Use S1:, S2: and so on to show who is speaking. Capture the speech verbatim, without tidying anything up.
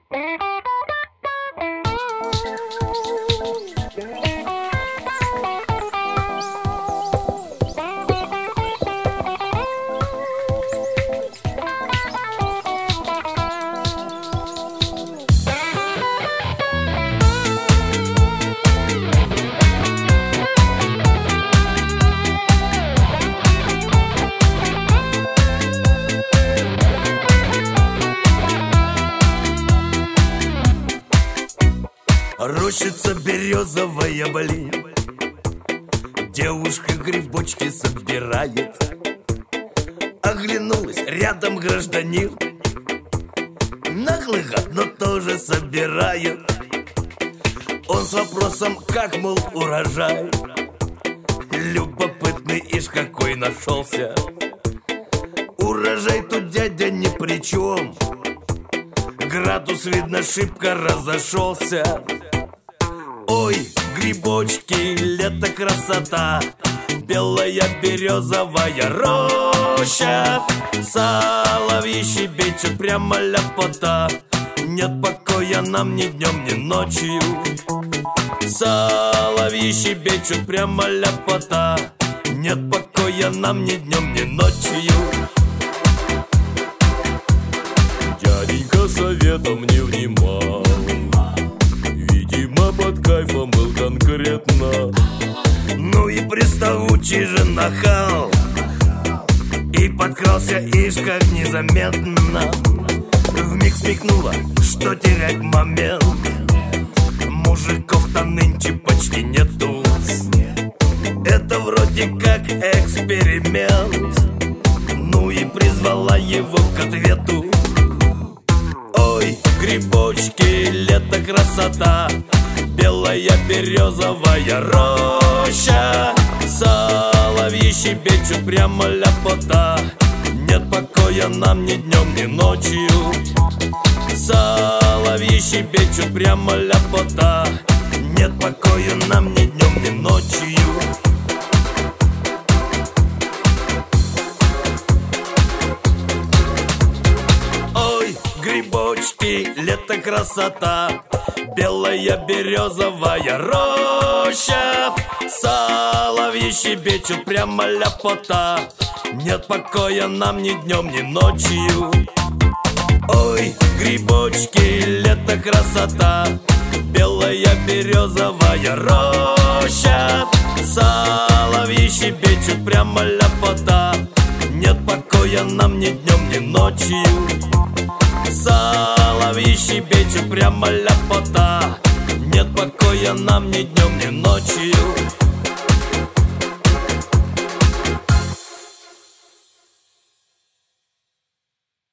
S1: Рощица березовая, блин, девушка грибочки собирает. Оглянулась, рядом гражданин, наглый гад, но тоже собирает. Он с вопросом, как, мол, урожай. Любопытный ишь какой нашелся. Урожай тут дядя ни при чем, градус, видно, шибко разошелся. Ой, грибочки, лето, красота, белая березовая роща. Соловьи щебечут, прямо ляпота. Нет покоя нам ни днем, ни ночью. Соловьи щебечут, прямо ляпота. Нет покоя нам ни днем, ни ночью.
S2: Дяденька советом не внимал, видимо, под кайфом был конкретно.
S1: Ну и приставучий же нахал, и подкрался ишь как незаметно. Вмиг смекнула, что терять момент. Мужиков-то нынче почти нету. Это вроде как эксперимент. Ну и призвала его к ответу. Ой, грибочки, лето, красота, белая березовая роща. Соловьи щебечут, прямо ляпота. Нет покоя нам ни днем, ни ночью. Соловьи щебечут, прямо ляпота. Нет покоя нам ни днем, ни ночью. Грибочки, лето, красота, белая березовая роща. Соловьи щебечут, прямо ляпота. Нет покоя нам ни днем, ни ночью. Ой, грибочки, лето, красота, белая березовая роща. Соловьи щебечут, прямо ляпота. Нет покоя нам ни днем, ни ночью. Соловьи щебечут, прямо ляпота. Нет покоя нам ни днем, ни ночью.